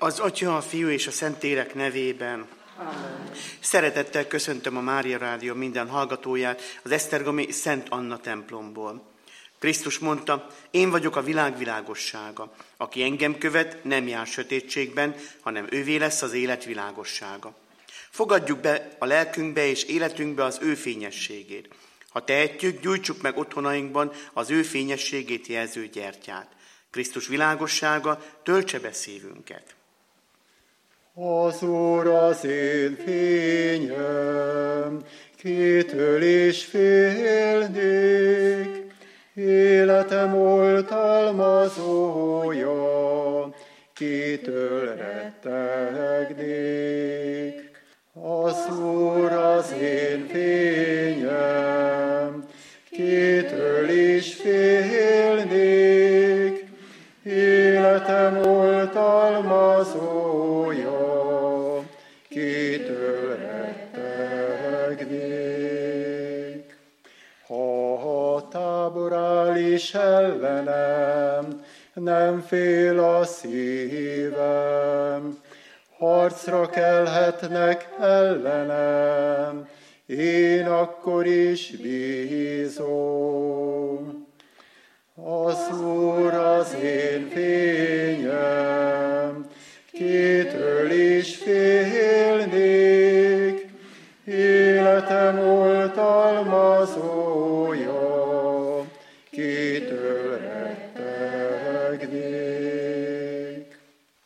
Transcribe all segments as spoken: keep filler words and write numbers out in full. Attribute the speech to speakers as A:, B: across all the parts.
A: Az Atya, a Fiú és a Szentlélek nevében.
B: Amen.
A: Szeretettel köszöntöm a Mária Rádió minden hallgatóját az esztergomi Szent Anna templomból. Krisztus mondta, én vagyok a világ világossága. Aki engem követ, nem jár sötétségben, hanem ővé lesz az élet világossága. Fogadjuk be a lelkünkbe és életünkbe az ő fényességét. Ha tehetjük, gyújtsuk meg otthonainkban az ő fényességét jelző gyertyát. Krisztus világossága töltse be szívünket.
B: Az Úr az én fényem, kitől is félnék, életem oltalmazója, kitől rettegnék. Az Úr az én fényem, kitől is félnék, életem oltalmazója, kitől rettegnék. Ha a tábor áll is ellenem, nem fél a szívem, harcra kelhetnek ellenem, én akkor is bízom. Az Úr az én fényem, kitől is félnék, életem oltalmazója, kitől rettegnék.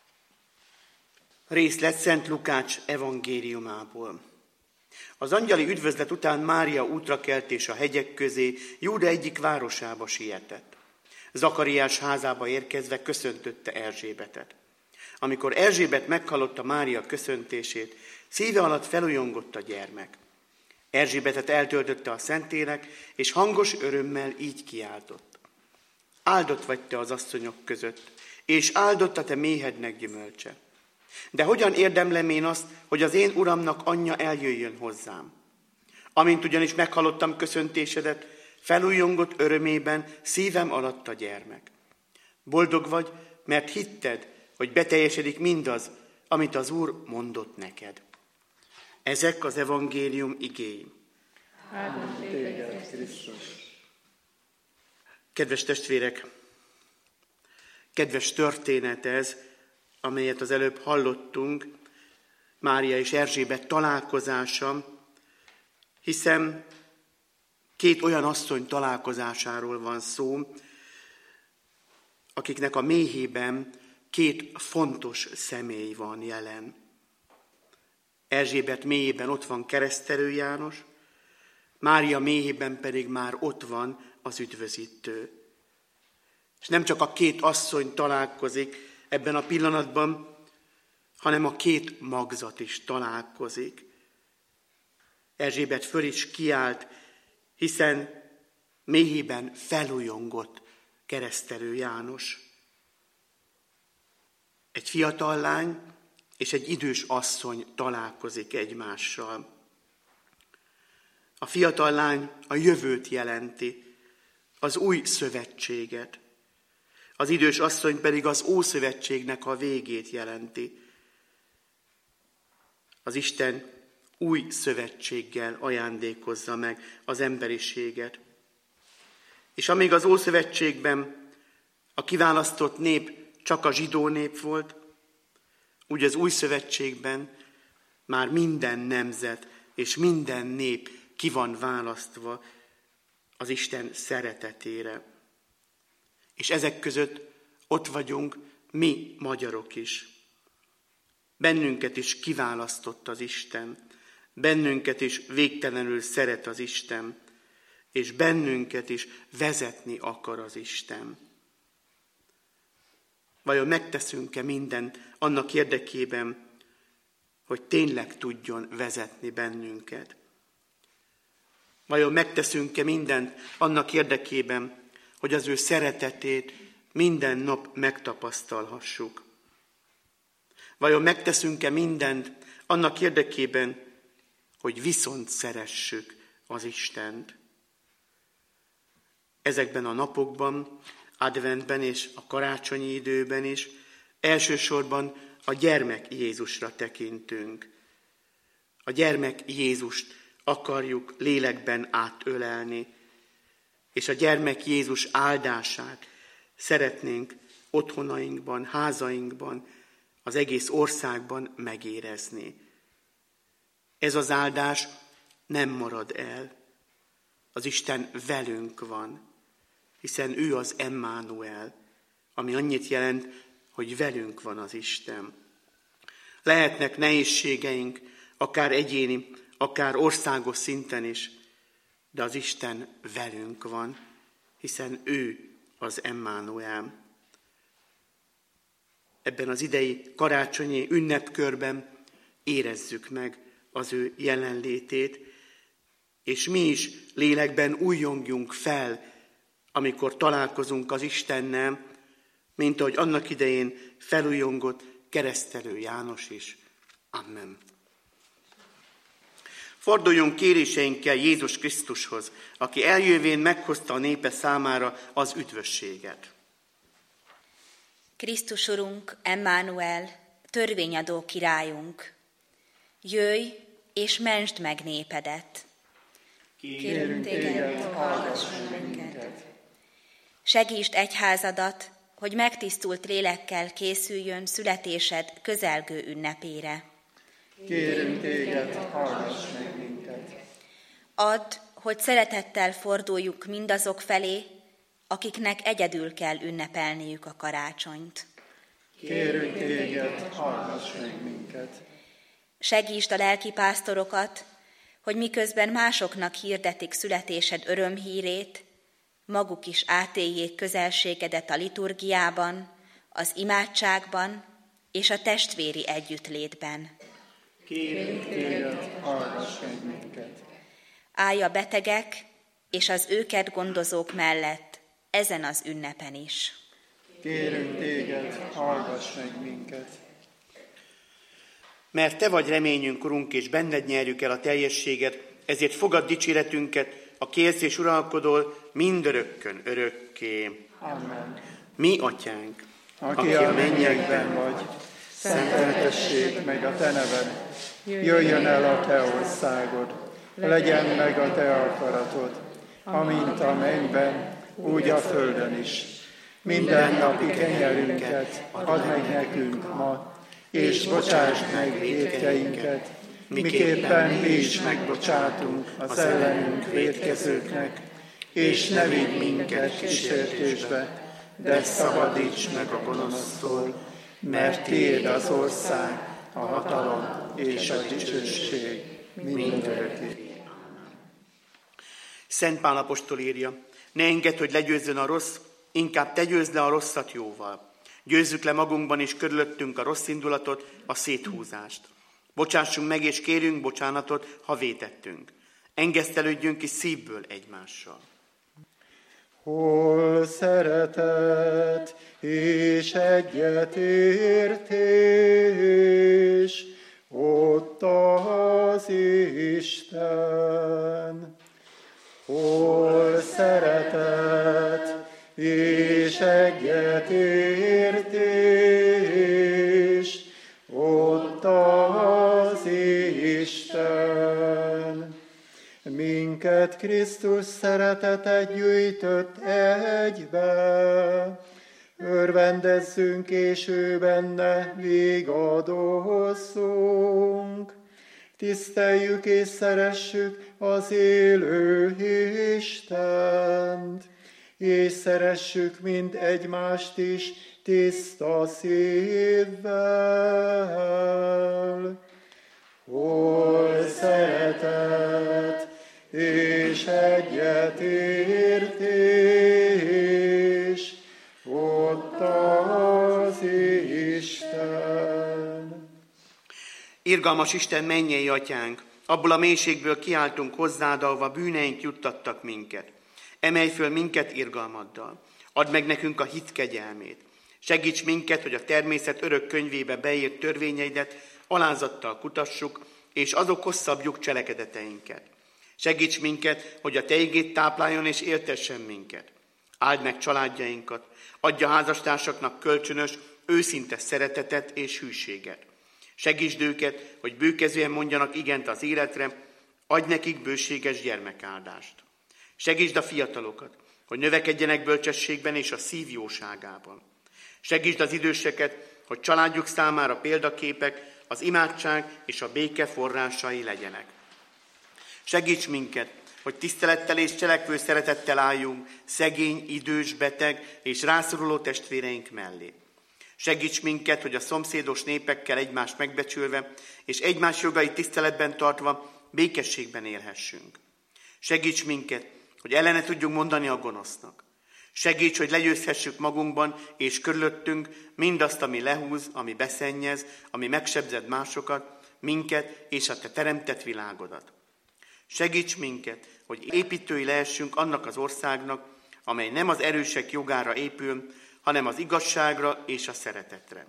A: Részlet Szent Lukács evangéliumából. Az angyali üdvözlet után Mária útra kelt és a hegyek közé Júda egyik városába sietett. Zakariás házába érkezve köszöntötte Erzsébetet. Amikor Erzsébet meghallotta Mária köszöntését, szíve alatt felujjongott a gyermek. Erzsébetet eltöltötte a Szentlélek, és hangos örömmel így kiáltott. Áldott vagy te az asszonyok között, és áldott a te méhednek gyümölcse. De hogyan érdemlem én azt, hogy az én uramnak anyja eljöjjön hozzám? Amint ugyanis meghallottam köszöntésedet, felújjongott örömében szívem alatt a gyermek. Boldog vagy, mert hitted, hogy beteljesedik mindaz, amit az Úr mondott neked. Ezek az evangélium igéi.
B: Áldott téged, Krisztus.
A: Kedves testvérek, kedves történet ez, amelyet az előbb hallottunk, Mária és Erzsébet találkozása, hiszen két olyan asszony találkozásáról van szó, akiknek a méhében két fontos személy van jelen. Erzsébet méhében ott van Keresztelő János, Mária méhében pedig már ott van az üdvözítő. És nem csak a két asszony találkozik ebben a pillanatban, hanem a két magzat is találkozik. Erzsébet föl is kiált, hiszen méhében felujjongott Keresztelő János. Egy fiatal lány és egy idős asszony találkozik egymással. A fiatal lány a jövőt jelenti, az új szövetséget. Az idős asszony pedig az Ószövetségnek a végét jelenti. Az Isten új szövetséggel ajándékozza meg az emberiséget. És amíg az Ószövetségben a kiválasztott nép csak a zsidó nép volt, úgy az új szövetségben már minden nemzet és minden nép ki van választva az Isten szeretetére. És ezek között ott vagyunk mi magyarok is. Bennünket is kiválasztott az Isten, bennünket is végtelenül szeret az Isten, és bennünket is vezetni akar az Isten. Vajon megteszünk-e mindent annak érdekében, hogy tényleg tudjon vezetni bennünket? Vajon megteszünk-e mindent annak érdekében, hogy az ő szeretetét minden nap megtapasztalhassuk? Vajon megteszünk-e mindent annak érdekében, hogy viszont szeressük az Istent? Ezekben a napokban, adventben és a karácsonyi időben is elsősorban a gyermek Jézusra tekintünk. A gyermek Jézust akarjuk lélekben átölelni, és a gyermek Jézus áldását szeretnénk otthonainkban, házainkban, az egész országban megérezni. Ez az áldás nem marad el. Az Isten velünk van, hiszen ő az Emmanuel, ami annyit jelent, hogy velünk van az Isten. Lehetnek nehézségeink, akár egyéni, akár országos szinten is, de az Isten velünk van, hiszen ő az Emmanuel. Ebben az idei karácsonyi ünnepkörben érezzük meg az ő jelenlétét, és mi is lélekben újjongjunk fel, amikor találkozunk az Istennel, mint ahogy annak idején felújongott Keresztelő János is. Amen. Forduljunk kéréseinkkel Jézus Krisztushoz, aki eljövén meghozta a népe számára az üdvösséget.
C: Krisztus Urunk, Emmanuel, törvényadó királyunk, jöjj és mentsd meg népedet. Kérünk téged, hallgass meg minket. Segítsd egyházadat, hogy megtisztult lélekkel készüljön születésed közelgő ünnepére.
B: Kérünk téged, hallgass meg minket.
C: Add, hogy szeretettel forduljuk mindazok felé, akiknek egyedül kell ünnepelniük a karácsonyt.
B: Kérünk téged, hallgass meg minket.
C: Segítsd a lelkipásztorokat, hogy miközben másoknak hirdetik születésed örömhírét, maguk is átéljék közelségedet a liturgiában, az imádságban és a testvéri együttlétben.
B: Kérünk téged, hallgass meg minket.
C: Állj a betegek és az őket gondozók mellett ezen az ünnepen is.
B: Kérünk téged, hallgass meg minket.
A: Mert te vagy reményünk, Urunk, és benned nyerjük el a teljességet, ezért fogad dicséretünket, a kérsz és uralkodol mindörökkön örökké.
B: Amen.
A: Mi, Atyánk,
B: Aki a mennyekben vagy, szenteltessék meg a te neved, jöjjön el a te országod, legyen meg a te akaratod, amint a mennyben, úgy a földön is. Minden napi kenyerünket add meg nekünk ma, és bocsásd meg vétkeinket, miképpen mi is megbocsátunk az ellenünk vétkezőknek, és ne vigy minket kísértésbe, de szabadíts meg a gonosztól, mert tiéd az ország, a hatalom és a dicsőség mindörökké.
A: Szent Pál apostol írja, ne engedd, hogy legyőzzön a rossz, inkább te győzd le a rosszat jóval. Győzzük le magunkban és körülöttünk a rossz indulatot, a széthúzást. Bocsássunk meg és kérjünk bocsánatot, ha vétettünk. Engesztelődjünk ki szívből egymással.
B: Hol szeretet és egyetértés, ott az Isten. Hol szeretet és egyetértés, ott az Isten. Minket Krisztus szeretete gyűjtött egybe, örvendezzünk és ő benne vigadozzunk. Tiszteljük és szeressük az élő Istent, és szeressük mind egymást is tiszta szívvel. Hol szeretet és egyetértés, ott az Isten.
A: Irgalmas Isten, mennyei Atyánk, abból a mélységből kiáltunk hozzád, ahova bűneink juttattak minket. Emelj föl minket irgalmaddal. Add meg nekünk a hit kegyelmét. Segíts minket, hogy a természet örök könyvébe beírt törvényeidet alázattal kutassuk, és azokhoz szabjuk cselekedeteinket. Segíts minket, hogy a te igéd tápláljon és éltessen minket. Áld meg családjainkat, adja házastársaknak kölcsönös őszinte szeretetet és hűséget. Segítsd őket, hogy bőkezően mondjanak igent az életre, adj nekik bőséges gyermekáldást. Segítsd a fiatalokat, hogy növekedjenek bölcsességben és a szív jóságában. Segítsd az időseket, hogy családjuk számára példaképek, az imádság és a béke forrásai legyenek. Segíts minket, hogy tisztelettel és cselekvő szeretettel álljunk szegény, idős, beteg és rászoruló testvéreink mellé. Segíts minket, hogy a szomszédos népekkel egymást megbecsülve és egymás jogait tiszteletben tartva békességben élhessünk. Segíts minket, hogy ellene tudjunk mondani a gonosznak. Segíts, hogy legyőzhessük magunkban és körülöttünk mindazt, ami lehúz, ami beszennyez, ami megsebzed másokat, minket és a te teremtett világodat. Segíts minket, hogy építői lehessünk annak az országnak, amely nem az erősek jogára épül, hanem az igazságra és a szeretetre.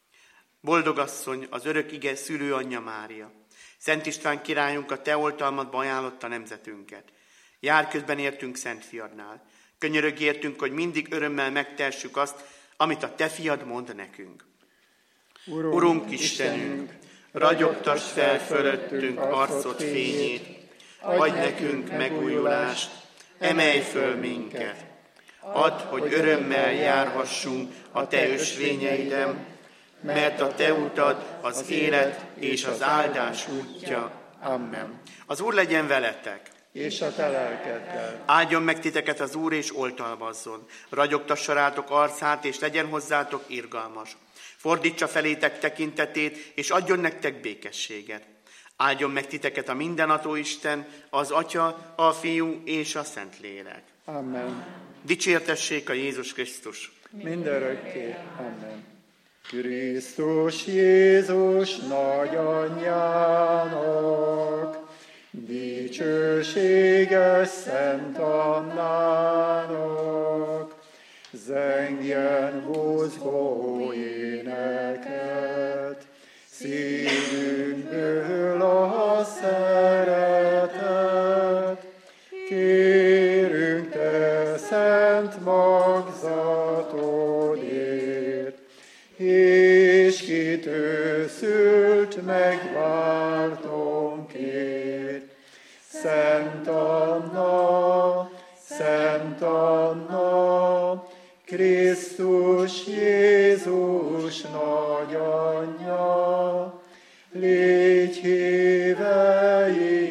A: Boldog asszony, az örök ige szülőanyja Mária, Szent István királyunk a te oltalmadba ajánlotta nemzetünket. Jár közben értünk Szent Fiadnál. Könyörögj értünk, hogy mindig örömmel megtehessük azt, amit a te fiad mond nekünk. Urunk, Urunk Istenünk, ragyogtass fel fölöttünk arcod fényét, adj nekünk megújulást, emelj föl minket. Add, hogy örömmel járhassunk a te ösvényeiden, mert a te utad az élet és az áldás útja. Amen. Az Úr legyen veletek.
B: És a te lelkeddel.
A: Áldjon meg titeket az Úr, és oltalmazzon. Ragyogtassa rátok arcát, és legyen hozzátok irgalmas. Fordítsa felétek tekintetét, és adjon nektek békességet. Áldjon meg titeket a mindenható Isten, az Atya, a Fiú és a Szentlélek.
B: Amen.
A: Dicsértessék a Jézus Krisztus.
B: Mindörökké. Amen. Krisztus Jézus nagyanyjának, dicsőséges Szent Annának, zengjen buzgó éneket, szívünkből a szeretet. Kérünk te szent magzatodért, és kitőszült megváltónkért. Szent Anna, Szent Anna, Krisztus Jézus nagyanyja, légy híve